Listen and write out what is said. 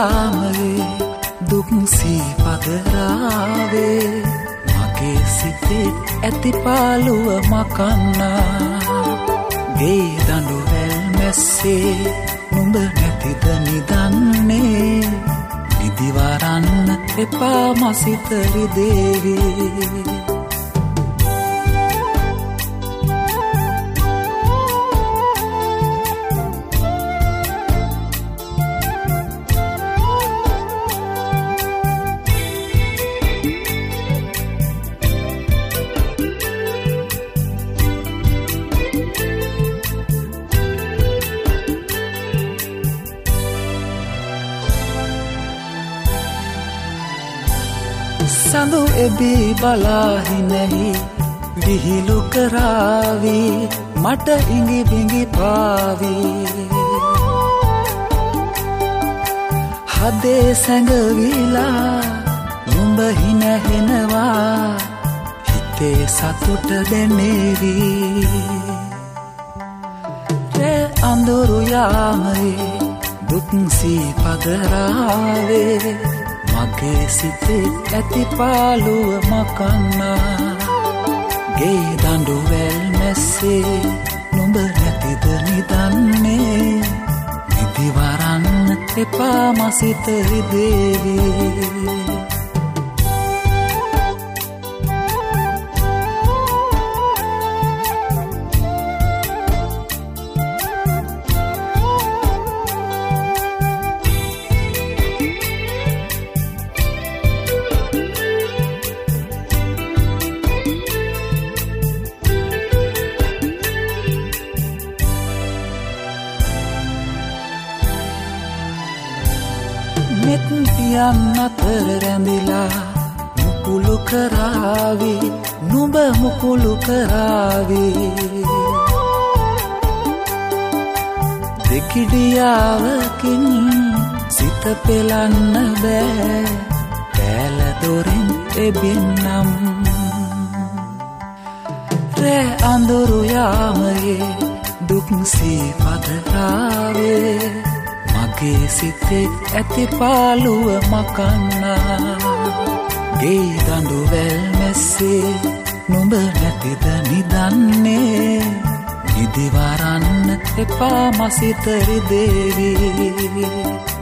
යාමයේ දුක් සීපදරාවේ මගේ සිතේ ඇති පාළුව මකන්නා ගේ දඬු වැල් මැස්සේ නුඹ නැතිද නිදන්නේ නිදිවරන්න එපා මසිත රිදේවි සඳු එබී බලාහි නැහි විහිළු කරාවී මට ඉඟි බිඟි පාවී හදේ සැඟවිලා නුඹ හිනහෙනවා හිතේ සතුට දැනේවී රැ අඳුරු යාමයේ දුක් සීපදරාවේ මගේ සිතේ ඇති පාළුව මකන්නා ගේ දඬු වැල් මැස්සේ නුඹ නැතිද නිදන්නේ නිදිවරන්න එපා මසිත රිදේවි මෙත් පියන් අතර රැඳිලා මුකුළු කරාවී නුඹ මුකුළු කරාවී දෙකිඩියාවකින් සිත පෙලන්න බෑ පෑල දොරෙන් එබින්නම් රැ අඳුරු යාමයේ දුක් සීපදරාවේ මගේ සිතේ ඇති පාළුව මකන්නා ගේ දඬු වැල් මැස්සේ නුඹ නැතිද නිදන්නේ නිදිවරන්න එපා මසිත රිදේවි